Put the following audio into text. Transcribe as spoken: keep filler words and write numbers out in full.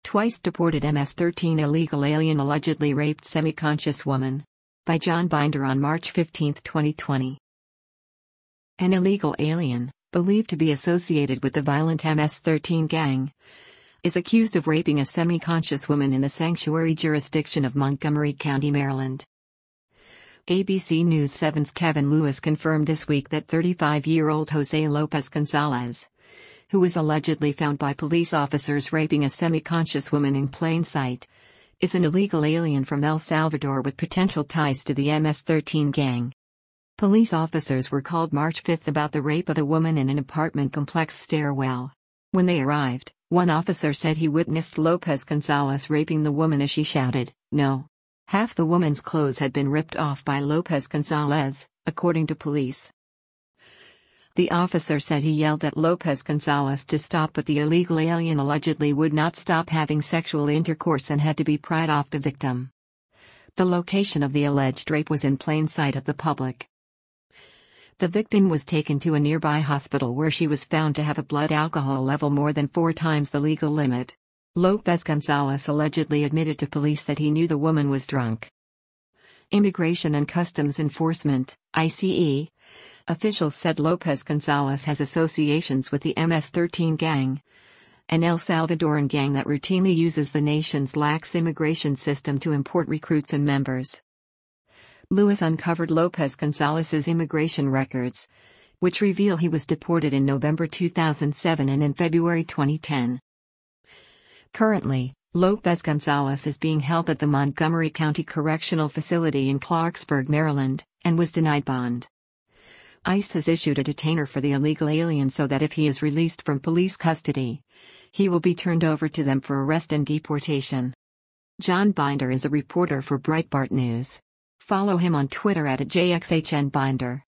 Twice deported M S thirteen illegal alien allegedly raped semi-conscious woman. By John Binder on March fifteenth, twenty twenty. An illegal alien, believed to be associated with the violent M S thirteen gang, is accused of raping a semi-conscious woman in the sanctuary jurisdiction of Montgomery County, Maryland. A B C News seven's Kevin Lewis confirmed this week that thirty-five-year-old Jose Lopez Gonzalez, who was allegedly found by police officers raping a semi-conscious woman in plain sight, is an illegal alien from El Salvador with potential ties to the M S thirteen gang. Police officers were called March fifth about the rape of a woman in an apartment complex stairwell. When they arrived, one officer said he witnessed Lopez Gonzalez raping the woman as she shouted, "No." Half the woman's clothes had been ripped off by Lopez Gonzalez, according to police. The officer said he yelled at Lopez Gonzalez to stop, but the illegal alien allegedly would not stop having sexual intercourse and had to be pried off the victim. The location of the alleged rape was in plain sight of the public. The victim was taken to a nearby hospital where she was found to have a blood alcohol level more than four times the legal limit. Lopez Gonzalez allegedly admitted to police that he knew the woman was drunk. Immigration and Customs Enforcement, I C E, officials said Lopez Gonzalez has associations with the M S thirteen gang, an El Salvadoran gang that routinely uses the nation's lax immigration system to import recruits and members. Lewis uncovered Lopez Gonzalez's immigration records, which reveal he was deported in November two thousand seven and in February twenty ten. Currently, Lopez Gonzalez is being held at the Montgomery County Correctional Facility in Clarksburg, Maryland, and was denied bond. ICE has issued a detainer for the illegal alien so that if he is released from police custody, he will be turned over to them for arrest and deportation. John Binder is a reporter for Breitbart News. Follow him on Twitter at J X H N Binder.